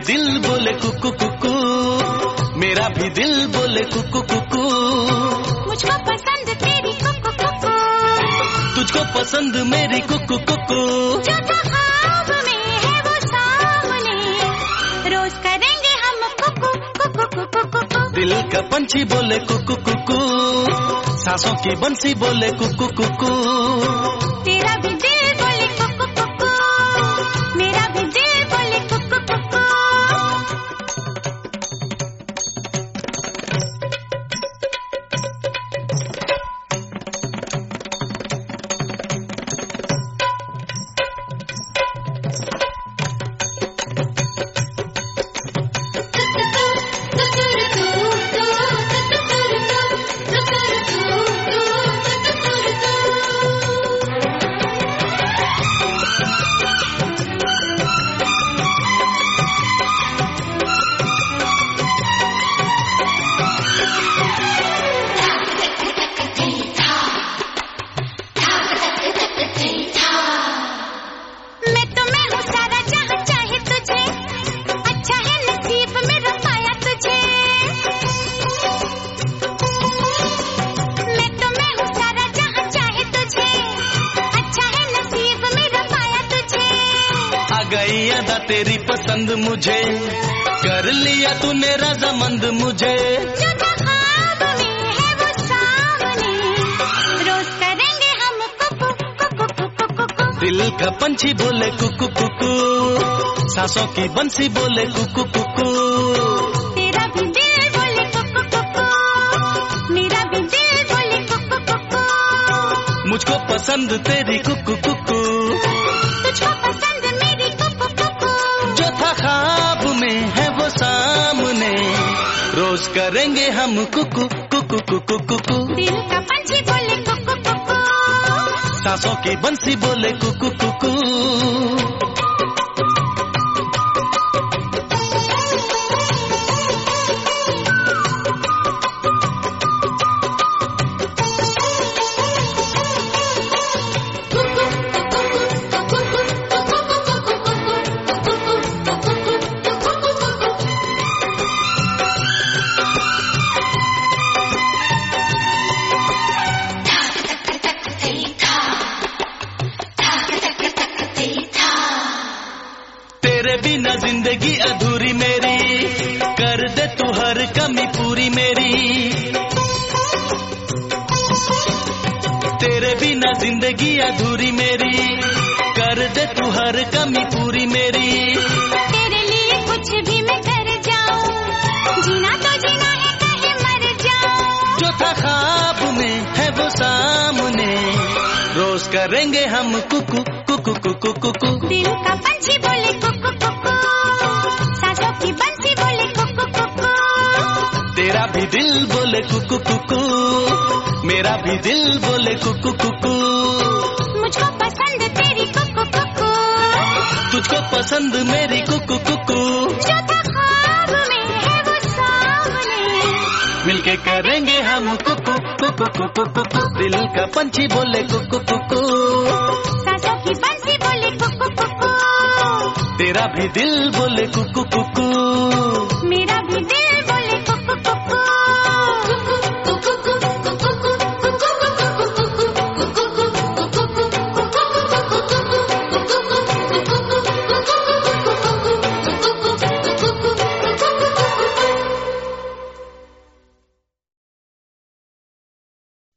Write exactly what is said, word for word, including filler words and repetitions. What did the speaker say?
दिल बोले कुकू कुकू, मेरा भी दिल बोले कुकू कुकू। मुझको पसंद तेरी कुकू कुकू, तुझको पसंद मेरी कुकू कुकू। जो था ख्वाब में है वो सामने, रोज करेंगे हम कुकू कुकू कुकू कुकू। दिल का पंछी बोले कुकू कुकू, सांसों की बंसी बोले कुकू कुकू। तेरा भी दिल बोले कुकू कुकू, मेरा भी दिल बोले कुकू कुकू। गई अदा तेरी पसंद मुझे, कर लिया तूने रजामंद मुझे। जो था ख्वाब में है वो सामने, रोज करेंगे हम कुकू कुकू कुकू कुकू। दिल का पंछी बोले कुकू कुकू, सांसों की बंसी बोले कुकू कुकू। तेरा भी दिल बोले कुकू कुकू, मेरा भी दिल बोले कुकू कुकू। मुझको पसंद तेरी कुकू कुकू, तुझको पसंद मेरी कुकू कुकू। जो था ख्वाब में है वो सामने, रोज करेंगे हम कुकू कुकू कुकू कुकू। दिल का पंछी बोले कुकू कुकू, सांसों की बंसी बोले कुकू कुकू। तेरे बिना जिंदगी अधूरी मेरी, कर दे तू हर कमी पूरी मेरी। तेरे बिना जिंदगी अधूरी मेरी, कर दे तू हर कमी पूरी मेरी। तेरे लिए कुछ भी मैं कर जाऊं, जीना तो जीना है कहीं मर जाऊं। जो था ख्वाब में है वो सामने, रोज करेंगे हम कुकू कुकू कुकू कुकू। दिल का पंछी बोले कुकू कुकू, सांसों की बंसी बोले कुकू कुकू। तेरा भी दिल बोले कुकू कुकू, मेरा भी दिल बोले कुकू कुकू। मुझको पसंद तेरी कुकू कुकू, तुझको पसंद मेरी कुकू कुकू। जो था ख्वाब में है वो सामने, मिलके करेंगे हम कुकू कुकू कुकू कुकू। दिल का पंछी बोले कुकू कुकू, सांसों की बंसी बोले कुकू कुकू। तेरा भी दिल बोले कुकू कुकू।